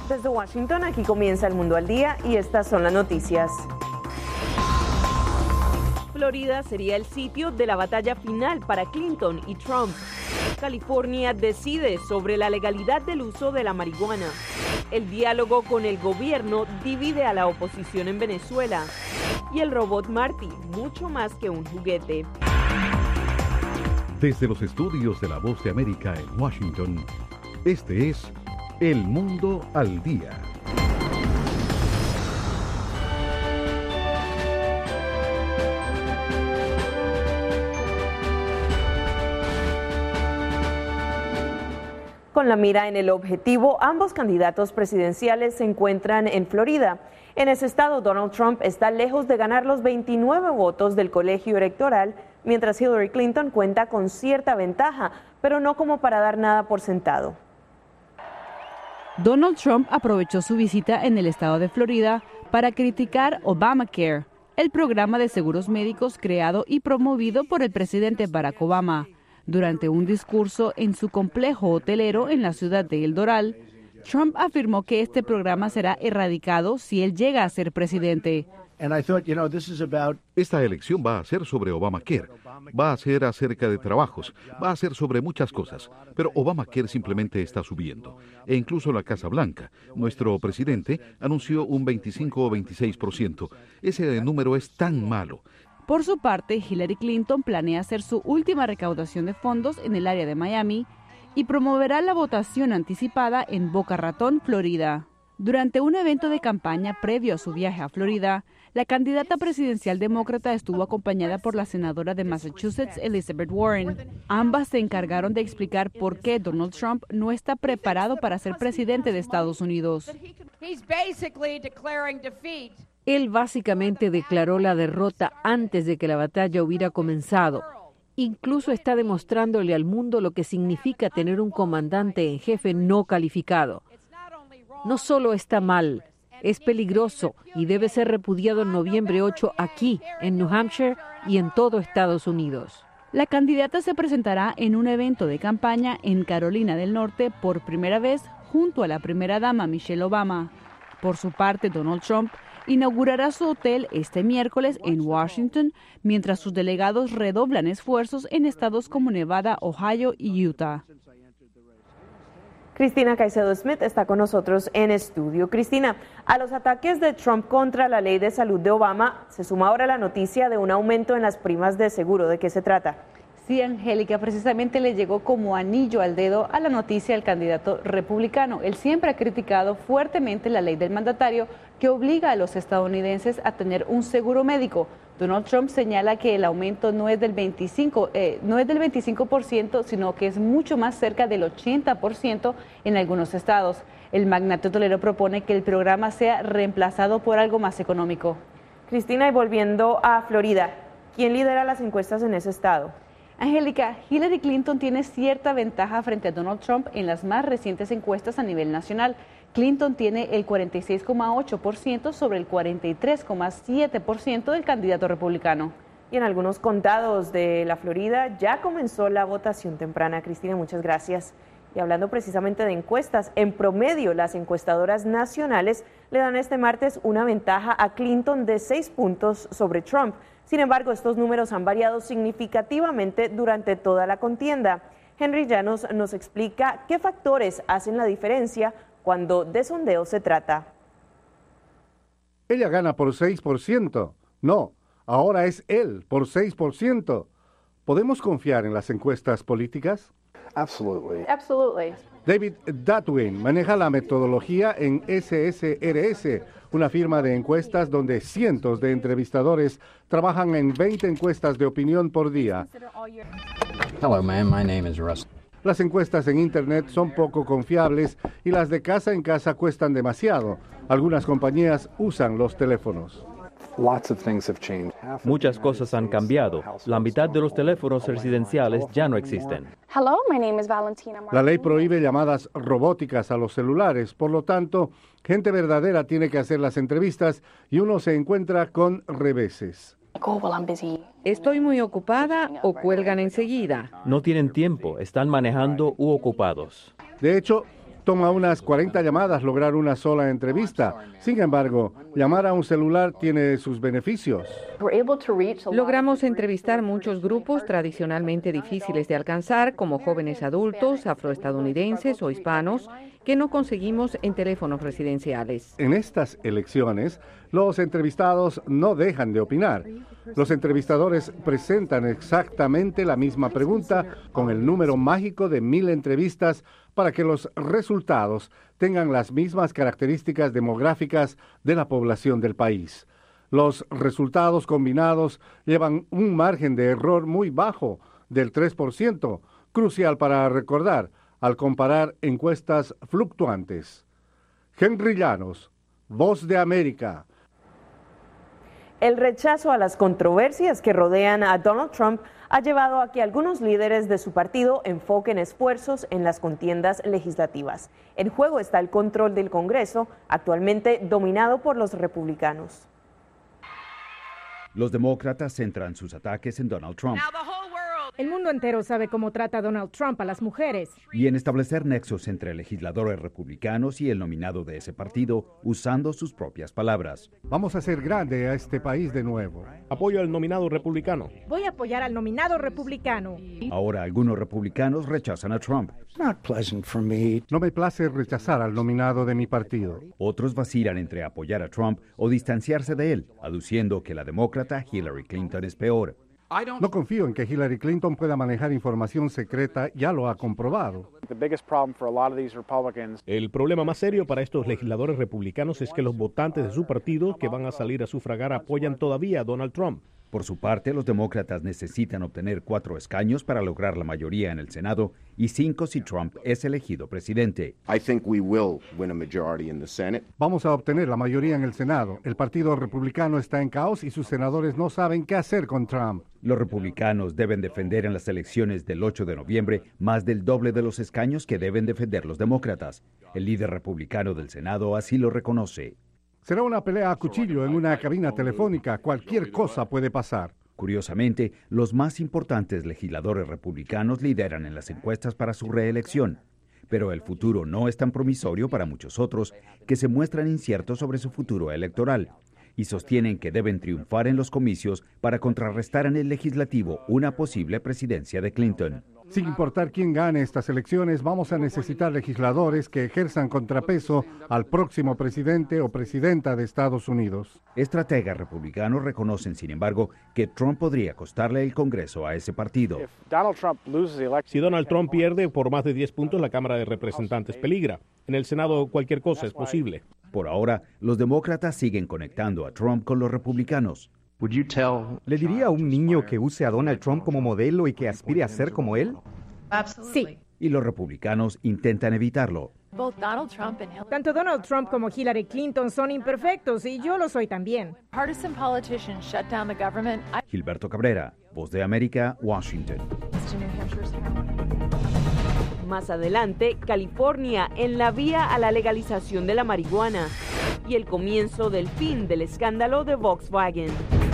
Desde Washington, aquí comienza El Mundo al Día y estas son las noticias. Florida sería el sitio de la batalla final para Clinton y Trump. California decide sobre la legalidad del uso de la marihuana. El diálogo con el gobierno divide a la oposición en Venezuela. Y el robot Marty, mucho más que un juguete. Desde los estudios de La Voz de América en Washington, este es El Mundo al Día. Con la mira en el objetivo, ambos candidatos presidenciales se encuentran en Florida. En ese estado, Donald Trump está lejos de ganar los 29 votos del colegio electoral, mientras Hillary Clinton cuenta con cierta ventaja, pero no como para dar nada por sentado. Donald Trump aprovechó su visita en el estado de Florida para criticar Obamacare, el programa de seguros médicos creado y promovido por el presidente Barack Obama. Durante un discurso en su complejo hotelero en la ciudad de El Doral, Trump afirmó que este programa será erradicado si él llega a ser presidente. Esta elección va a ser sobre Obamacare, va a ser acerca de trabajos, va a ser sobre muchas cosas, pero Obamacare simplemente está subiendo. E incluso la Casa Blanca, nuestro presidente, anunció un 25 o 26%. Ese número es tan malo. Por su parte, Hillary Clinton planea hacer su última recaudación de fondos en el área de Miami y promoverá la votación anticipada en Boca Ratón, Florida. Durante un evento de campaña previo a su viaje a Florida, la candidata presidencial demócrata estuvo acompañada por la senadora de Massachusetts, Elizabeth Warren. Ambas se encargaron de explicar por qué Donald Trump no está preparado para ser presidente de Estados Unidos. Él básicamente declaró la derrota antes de que la batalla hubiera comenzado. Incluso está demostrándole al mundo lo que significa tener un comandante en jefe no calificado. No solo está mal, es peligroso y debe ser repudiado en noviembre 8 aquí, en New Hampshire y en todo Estados Unidos. La candidata se presentará en un evento de campaña en Carolina del Norte por primera vez junto a la primera dama Michelle Obama. Por su parte, Donald Trump inaugurará su hotel este miércoles en Washington, mientras sus delegados redoblan esfuerzos en estados como Nevada, Ohio y Utah. Cristina Caicedo Smith está con nosotros en estudio. Cristina, a los ataques de Trump contra la ley de salud de Obama se suma ahora la noticia de un aumento en las primas de seguro. ¿De qué se trata? Sí, Angélica, precisamente le llegó como anillo al dedo a la noticia el candidato republicano. Él siempre ha criticado fuertemente la ley del mandatario que obliga a los estadounidenses a tener un seguro médico. Donald Trump señala que el aumento no es del 25%, sino que es mucho más cerca del 80% en algunos estados. El magnate hotelero propone que el programa sea reemplazado por algo más económico. Cristina, y volviendo a Florida, ¿quién lidera las encuestas en ese estado? Angélica, Hillary Clinton tiene cierta ventaja frente a Donald Trump en las más recientes encuestas a nivel nacional. Clinton tiene el 46,8% sobre el 43,7% del candidato republicano. Y en algunos condados de la Florida ya comenzó la votación temprana. Cristina, muchas gracias. Y hablando precisamente de encuestas, en promedio las encuestadoras nacionales le dan este martes una ventaja a Clinton de 6 puntos sobre Trump. Sin embargo, estos números han variado significativamente durante toda la contienda. Henry Llanos nos explica qué factores hacen la diferencia cuando de sondeo se trata. Ella gana por 6%. No, ahora es él por 6%. ¿Podemos confiar en las encuestas políticas? Absolutely. David Dadwin maneja la metodología en SSRS, una firma de encuestas donde cientos de entrevistadores trabajan en 20 encuestas de opinión por día. Hello, ma'am. My name is Russ. Las encuestas en Internet son poco confiables y las de casa en casa cuestan demasiado. Algunas compañías usan los teléfonos. Muchas cosas han cambiado. La mitad de los teléfonos residenciales ya no existen. Hello, my name is Valentina. La ley prohíbe llamadas robóticas a los celulares, por lo tanto, gente verdadera tiene que hacer las entrevistas y uno se encuentra con reveses. Estoy muy ocupada o cuelgan enseguida. No tienen tiempo, están manejando u ocupados. De hecho, Toma unas 40 llamadas lograr una sola entrevista. Sin embargo, llamar a un celular tiene sus beneficios. Logramos entrevistar muchos grupos tradicionalmente difíciles de alcanzar, como jóvenes adultos, afroestadounidenses o hispanos, que no conseguimos en teléfonos residenciales. En estas elecciones, los entrevistados no dejan de opinar. Los entrevistadores presentan exactamente la misma pregunta con el número mágico de 1000 entrevistas para que los resultados tengan las mismas características demográficas de la población del país. Los resultados combinados llevan un margen de error muy bajo, del 3%, crucial para recordar al comparar encuestas fluctuantes. Henry Llanos, Voz de América. El rechazo a las controversias que rodean a Donald Trump ha llevado a que algunos líderes de su partido enfoquen esfuerzos en las contiendas legislativas. En juego está el control del Congreso, actualmente dominado por los republicanos. Los demócratas centran sus ataques en Donald Trump. El mundo entero sabe cómo trata Donald Trump a las mujeres. Y en establecer nexos entre legisladores republicanos y el nominado de ese partido, usando sus propias palabras. Vamos a hacer grande a este país de nuevo. Apoyo al nominado republicano. Voy a apoyar al nominado republicano. Ahora algunos republicanos rechazan a Trump. No me place rechazar al nominado de mi partido. Otros vacilan entre apoyar a Trump o distanciarse de él, aduciendo que la demócrata Hillary Clinton es peor. No confío en que Hillary Clinton pueda manejar información secreta, ya lo ha comprobado. El problema más serio para estos legisladores republicanos es que los votantes de su partido que van a salir a sufragar apoyan todavía a Donald Trump. Por su parte, los demócratas necesitan obtener 4 escaños para lograr la mayoría en el Senado y 5 si Trump es elegido presidente. Vamos a obtener la mayoría en el Senado. El Partido Republicano está en caos y sus senadores no saben qué hacer con Trump. Los republicanos deben defender en las elecciones del 8 de noviembre más del doble de los escaños que deben defender los demócratas. El líder republicano del Senado así lo reconoce. Será una pelea a cuchillo en una cabina telefónica. Cualquier cosa puede pasar. Curiosamente, los más importantes legisladores republicanos lideran en las encuestas para su reelección. Pero el futuro no es tan promisorio para muchos otros que se muestran inciertos sobre su futuro electoral y sostienen que deben triunfar en los comicios para contrarrestar en el legislativo una posible presidencia de Clinton. Sin importar quién gane estas elecciones, vamos a necesitar legisladores que ejerzan contrapeso al próximo presidente o presidenta de Estados Unidos. Estrategas republicanos reconocen, sin embargo, que Trump podría costarle el Congreso a ese partido. Si Donald Trump pierde por más de 10 puntos, la Cámara de Representantes peligra. En el Senado cualquier cosa es posible. Por ahora, los demócratas siguen conectando a Trump con los republicanos. ¿Le diría a un niño que use a Donald Trump como modelo y que aspire a ser como él? Sí. Y los republicanos intentan evitarlo. Tanto Donald Trump como Hillary Clinton son imperfectos y yo lo soy también. Gilberto Cabrera, Voz de América, Washington. Más adelante, California en la vía a la legalización de la marihuana y el comienzo del fin del escándalo de Volkswagen.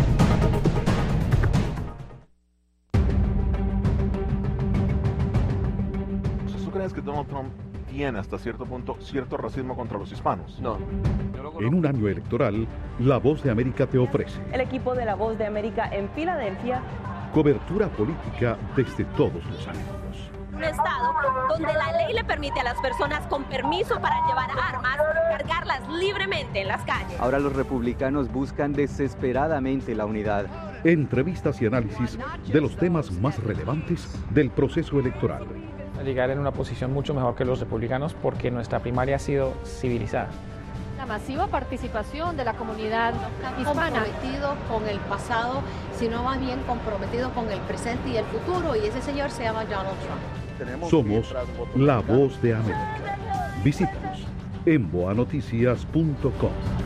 ¿Tú crees que Donald Trump tiene hasta cierto punto cierto racismo contra los hispanos? No. En un año electoral, La Voz de América te ofrece El equipo de La Voz de América en Filadelfia. Cobertura política desde todos los ángulos. Un estado donde la ley le permite a las personas con permiso para llevar armas cargarlas libremente en las calles. Ahora los republicanos buscan desesperadamente la unidad. Entrevistas y análisis de los temas más relevantes del proceso electoral. Llegar en una posición mucho mejor que los republicanos porque nuestra primaria ha sido civilizada. La masiva participación de la comunidad hispana. Comprometido con el pasado, sino más bien comprometido con el presente y el futuro, y ese señor se llama Donald Trump. Somos La Voz de América. Visítanos en boanoticias.com.